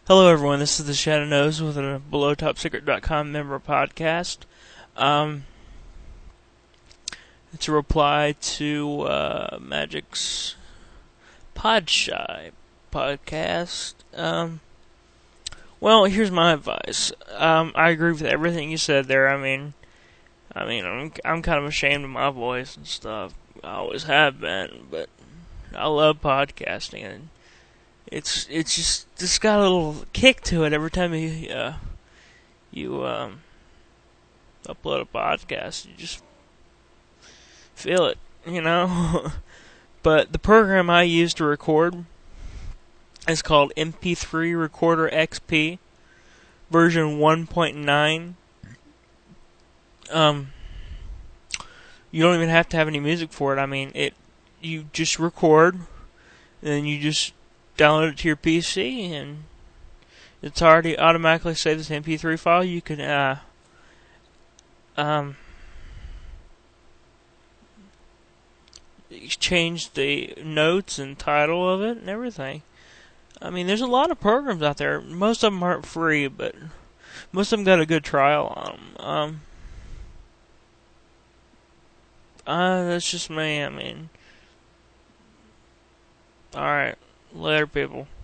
Hello, everyone. This is the Shadow Nose with a BelowTopSecret.com member podcast. Um, it's a reply to Magic's Podshy podcast. Well, here's my advice. I agree with everything you said there. I'm kind of ashamed of my voice and stuff. I always have been, but I love podcasting, and it's got a little kick to it every time you upload a podcast. You just feel it. But the program I use to record is called MP3 Recorder XP, version 1.9. You don't even have to have any music for it. You just record, and then you just download it to your PC, and it's already automatically saved as an MP3 file. You can change the notes and title of it and everything. There's a lot of programs out there. Most of them aren't free, but most of them got a good trial on them. That's just me. Alright. Later, people.